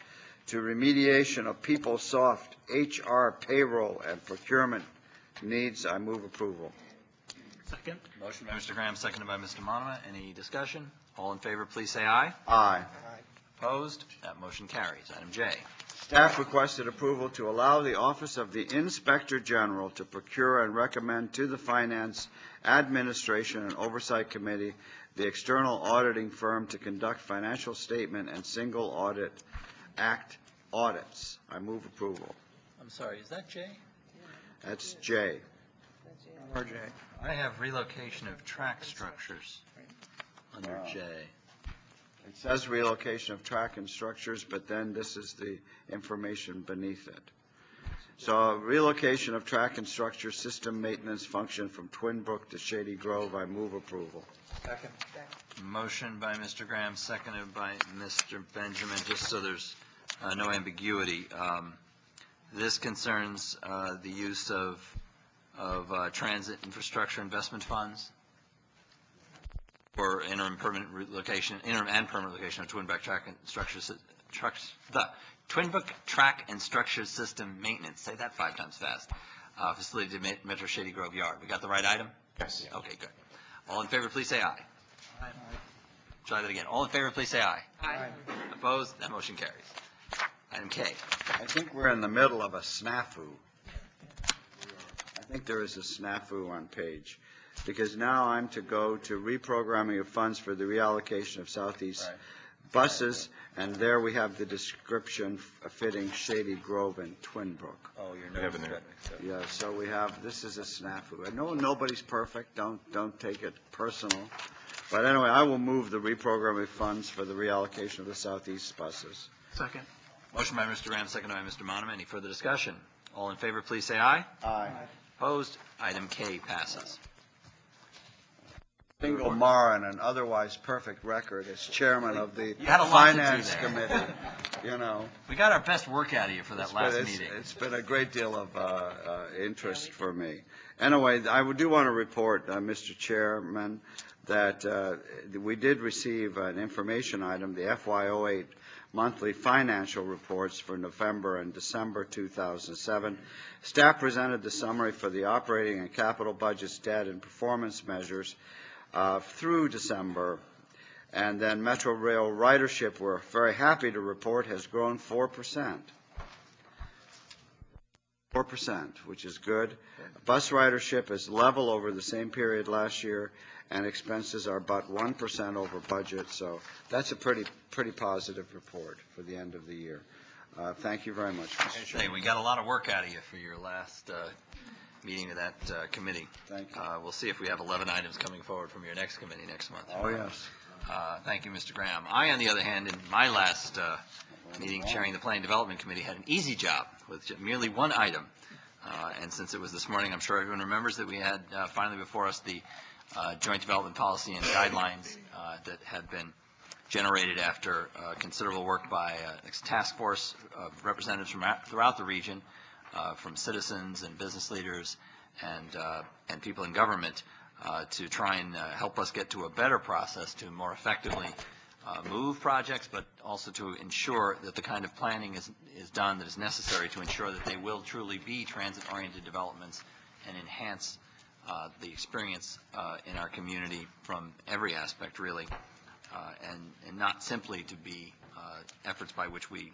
to remediation of PeopleSoft HR payroll and procurement needs. I move approval. Second. Motion by Mr. Graham, seconded by Mr. Monema. Any discussion? All in favor, please say aye. Aye. Opposed? That motion carries. Item J. Staff requested approval to allow the Office of the Inspector General to procure and recommend to the Finance, Administration, and Oversight Committee the external auditing firm to conduct financial statement and single audit act audits. I move approval. I'm sorry, is that J? That's J. RJ. I have relocation of track structures under J. It says relocation of track and structures, but then this is the information beneath it. So relocation of track and structure system maintenance function from Twin Brook to Shady Grove. I move approval. Second. Motion by Mr. Graham, seconded by Mr. Benjamin, just so there's no ambiguity. This concerns the use of transit infrastructure investment funds for interim and permanent relocation of Twin Brook track and structure the Twin Brook track and structure system maintenance. Say that 5 times fast. Facility to Metro Shady Grove Yard. We got the right item? Yes. Okay, good. All in favor, please say aye. Aye. Try that again. All in favor, please say aye. Aye. Opposed? That motion carries. Item K. I think we're in the middle of a snafu. I think there is a snafu on page, because now I'm to go to reprogramming of funds for the reallocation of Southeast buses, and there we have the description fitting Shady Grove and Twin Brook. Oh, your notes. Yeah, so we have, this is a snafu. I know nobody's perfect, don't take it personal. But anyway, I will move the reprogramming funds for the reallocation of the Southeast buses. Second. Motion by Mr. Graham, seconded by Mr. Monema. Any further discussion? All in favor, please say aye. Aye. Opposed? Item K passes. Single Mara and an otherwise perfect record as chairman of the You had a lot to do Finance there. Committee. You know, We got our best work out of you for that last meeting. it's been a great deal of interest for me. Anyway, I do want to report, Mr. Chairman, that we did receive an information item, the FY08 monthly financial reports for November and December 2007. Staff presented the summary for the operating and capital budgets, debt, and performance measures through December. And then Metro Rail ridership, we're very happy to report, has grown 4%. 4%, which is good. Bus ridership is level over the same period last year, and expenses are about 1% over budget. So that's a pretty positive report for the end of the year. Thank you very much, Mr. Chairman. Hey, we got a lot of work out of you for your last meeting of that committee. Thank you. We'll see if we have 11 items coming forward from your next committee next month. Oh, yes. Thank you, Mr. Graham. I, on the other hand, in my last meeting chairing the Planning Development Committee, had an easy job with merely one item. And since it was this morning, I'm sure everyone remembers that we had finally before us the Joint Development Policy and Guidelines that had been generated after considerable work by a task force of representatives from throughout the region, from citizens and business leaders and people in government, to try and help us get to a better process to more effectively move projects, but also to ensure that the kind of planning is done that is necessary to ensure that they will truly be transit-oriented developments and enhance the experience in our community from every aspect, really, and not simply to be efforts by which we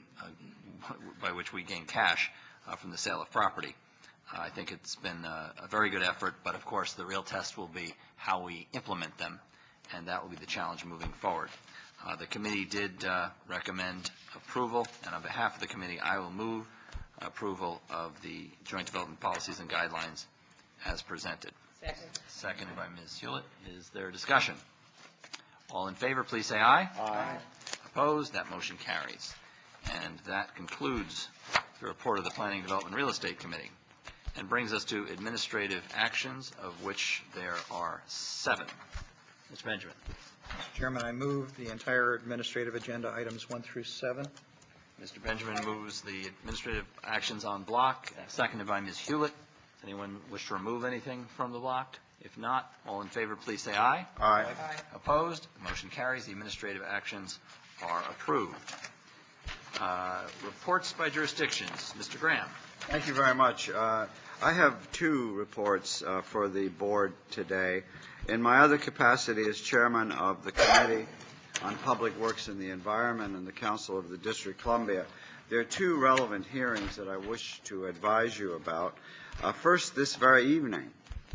gain cash from the sale of property. I think it's been a very good effort, but of course the real test will be how we implement them, and that will be the challenge moving forward. The committee did recommend approval, and on behalf of the committee, I will move approval of the Joint Development Policies and Guidelines as presented. Second. Seconded by Ms. Hewlett. Is there discussion? All in favor, please say aye. Aye. Opposed? That motion carries. And that concludes the report of the Planning Development Real Estate Committee, and brings us to administrative actions, of which there are 7. Mr. Benjamin. Mr. Chairman, I move the entire administrative agenda, items 1 through 7. Mr. Benjamin moves the administrative actions on block, seconded by Ms. Hewlett. Does anyone wish to remove anything from the block? If not, all in favor, please say aye. Aye. Opposed? Motion carries. The administrative actions are approved. Reports by jurisdictions. Mr. Graham. Thank you very much. I have two reports for the board today. In my other capacity as chairman of the Committee on Public Works and the Environment and the Council of the District of Columbia, there are two relevant hearings that I wish to advise you about. First, this very evening,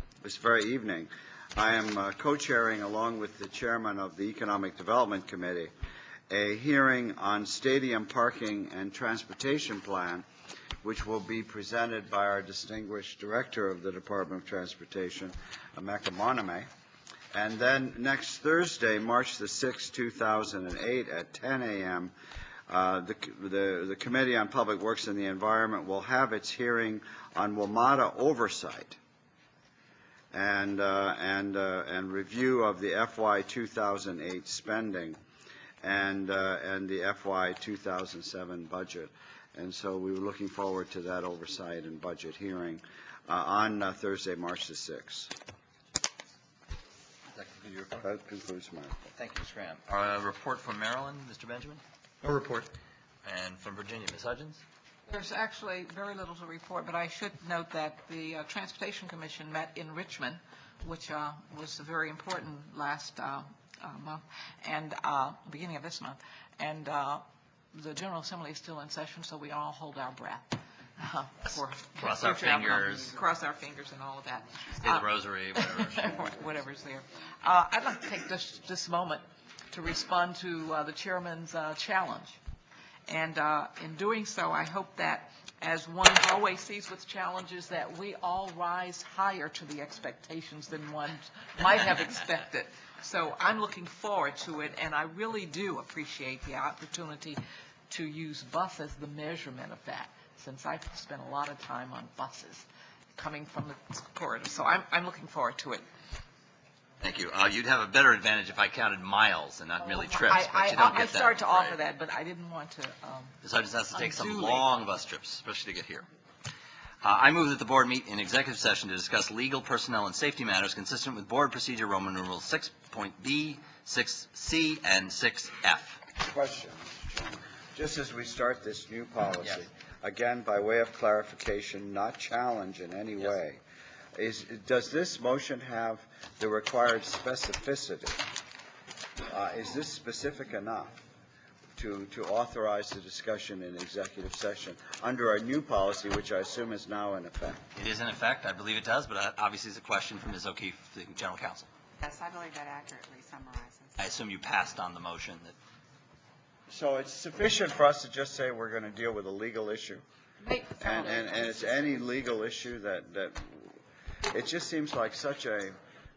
I am co-chairing, along with the chairman of the Economic Development Committee, a hearing on stadium parking and transportation plan, which will be presented by our distinguished director of the Department of Transportation, Emeka Moname. And then next Thursday, March the 6th, 2008, at 10 a.m., the Committee on Public Works and the Environment will have its hearing on WMATA oversight and review of the FY 2008 spending and the FY 2007 budget. And so we were looking forward to that oversight and budget hearing on Thursday, March the 6th. That conclude your report? That concludes my report. Thank you, Mr. Graham. Report from Maryland, Mr. Benjamin? No report. And from Virginia, Ms. Hudgens? There's actually very little to report, but I should note that the Transportation Commission met in Richmond, which was very important last month, and beginning of this month, and the General Assembly is still in session, so we all hold our breath. Cross our fingers. Cross our fingers and all of that. Say the rosary, whatever. Whatever's there. I'd like to take this moment to respond to the chairman's challenge. And in doing so, I hope that, as one always sees with challenges, that we all rise higher to the expectations than one might have expected. So I'm looking forward to it, and I really do appreciate the opportunity to use bus as the measurement of that, since I've spent a lot of time on buses coming from the corridor. So I'm looking forward to it. Thank you. You'd have a better advantage if I counted miles and not merely trips, but you don't get that. I started to offer right? that, but I didn't want to. Ms. Hudgens has to take some unduly. long bus trips, especially to get here. I move that the board meet in executive session to discuss legal, personnel, and safety matters consistent with Board Procedure Roman numeral 6.B, 6C, and 6F. Question, Mr. Chairman. Just as we start this new policy, Yes. again, by way of clarification, not challenge in any Yes. way, does this motion have the required specificity? Is this specific enough to authorize the discussion in executive session under our new policy, which I assume is now in effect? It is in effect. I believe it does, but obviously it's a question from Ms. O'Keefe, the General Counsel. Yes, I believe that accurately summarizes. I assume you passed on the motion that. So it's sufficient for us to just say we're going to deal with a legal issue? And it's any legal issue that it just seems like such a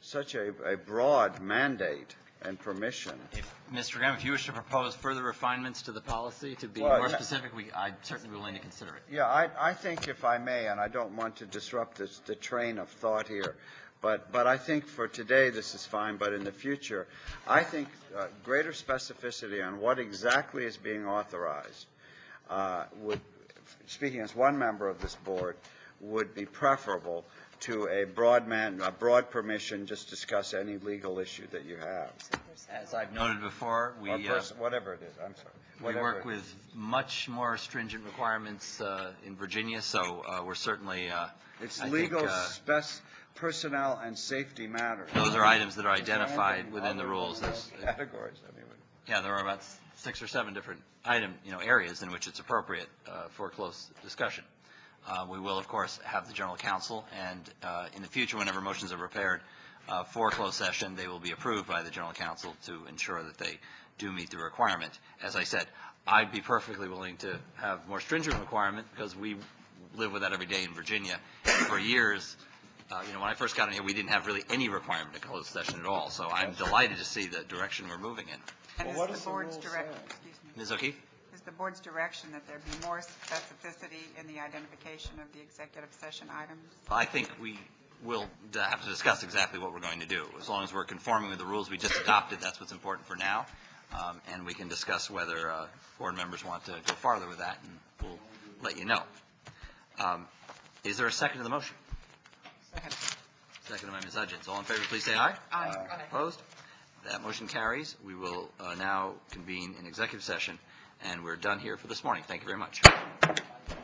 broad mandate and permission. If, Mr. Graham, if you wish to propose further refinements to the policy to be Well, more yeah. specific, I'd certainly be willing to consider it. Yeah, I think if I may, and I don't want to disrupt the train of thought here, but I think for today this is fine, but in the future, I think greater specificity on what exactly is being authorized would, speaking as one member of this board, would be preferable to a broad permission, just discuss any legal issue that you have. As I've noted before, we Whatever it is, I'm sorry. we Whatever work it with much more stringent requirements in Virginia, so we're certainly. It's I legal, think, personnel, and safety matters. those are items that are identified within the rules. There's, Categories, I mean. yeah, there are about 6 or 7 different areas in which it's appropriate for close discussion. We will, of course, have the General Counsel, and in the future, whenever motions are prepared for closed session, they will be approved by the General Counsel to ensure that they do meet the requirement. As I said, I'd be perfectly willing to have more stringent requirement because we live with that every day in Virginia. For years, when I first got in here, we didn't have really any requirement to close session at all. So I'm delighted to see the direction we're moving in. And Well, what is does the the board's rule direction, say? excuse me, Ms. O'Keefe? is the board's direction that there be more specificity in the identification of the executive session items? I think we will have to discuss exactly what we're going to do. As long as we're conforming with the rules we just adopted, that's what's important for now. And we can discuss whether board members want to go farther with that, and we'll let you know. Is there a second to the motion? Second. Second by Ms. Hudgens. All in favor, please say aye. Aye. Opposed? That motion carries. We will now convene in executive session And we're done here for this morning. Thank you very much.